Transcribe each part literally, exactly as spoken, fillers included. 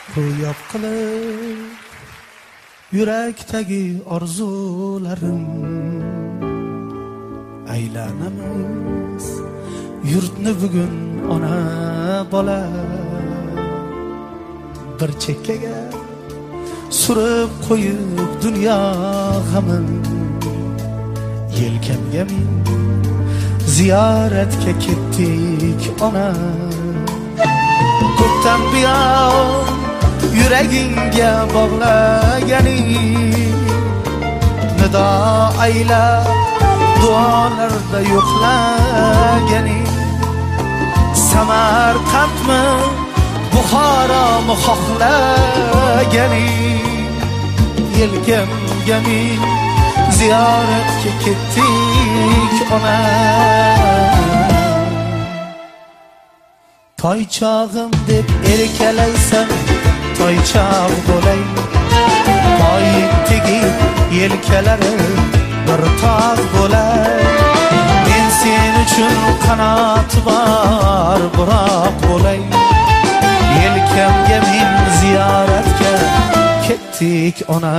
ro'yob qilib yurakdagi orzularim. Aylanamiz yurtni bugun ona bola, bir chekkaga surib qo'yib dunyo g'amin. Yelkamga min ziyoratga ketdik ona, ko'pdan buyon yuragingga bog'laganing nido aylab duolarda yo'qlaganing. Samarqandmi Buxoromi xohlaganing. Yelkamga min ziyoratga ketdik ona. Toychog'im deb erkalaysan, toychog' bo'lay. Toyib tegib yelkalari bir tog' bo'lay. Men sen uchun qanoti bor buroq bo'lay. Yelkamga min ziyoratga ketdik ona.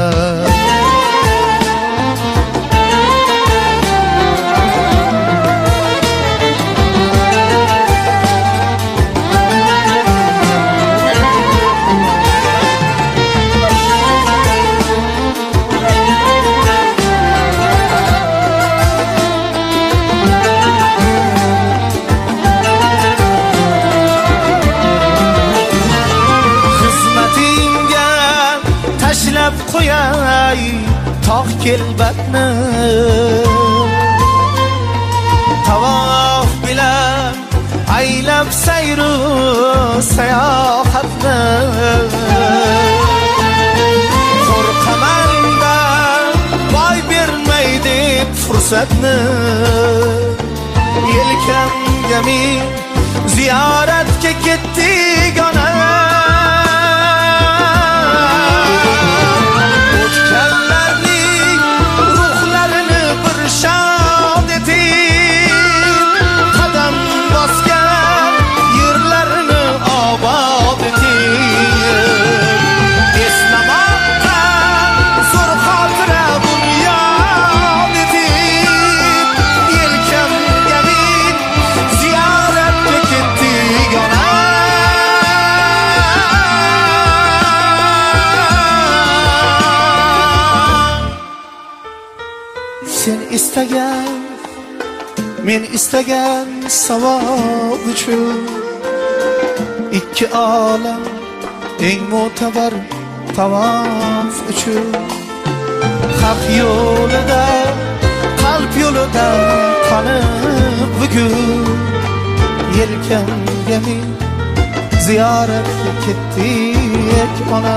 Qo'yay tog' kelbatni, tavof bilan aylab sayru sayohatni. Qo'rqamandan boy bermay deb fursatni. Yelkamga min ziyoratga ketdik ona. Sen istagan, men istagan savob uchun ikki olam eng mo'tabar tavof uchun. Haq yo'lida, qalb yo'lida qonib bugun. Yelkamga min ziyoratga ketdik ona.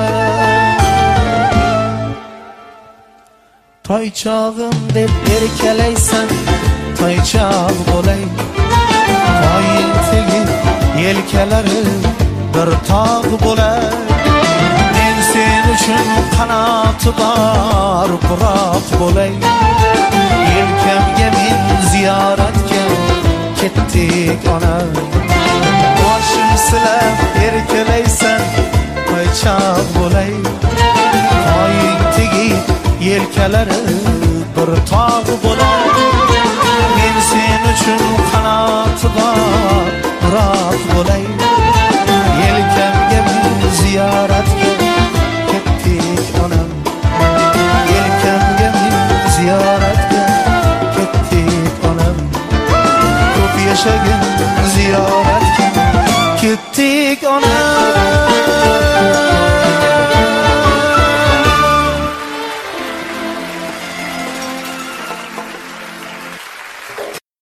Toychog'im deb erkalaysan, toychog' bo'lay. Toying tegib yelkalari bir tog' bo'lay. Men sen uchun qanoti bor buroq bo'lay. Yelkamga min ziyoratga ketdik ona. Boshim silab erkalaysan, toychog' bo'lay. Toying tegib yelkalari bir tog' bo'lar. Men sen uchun qanoti bor buroq bo'lay. Yelkamga min ziyoratga ketdik onam. Yelkamga min ziyoratga ketdik onam. Ko'p yashagin ziyoratga ketdik onam.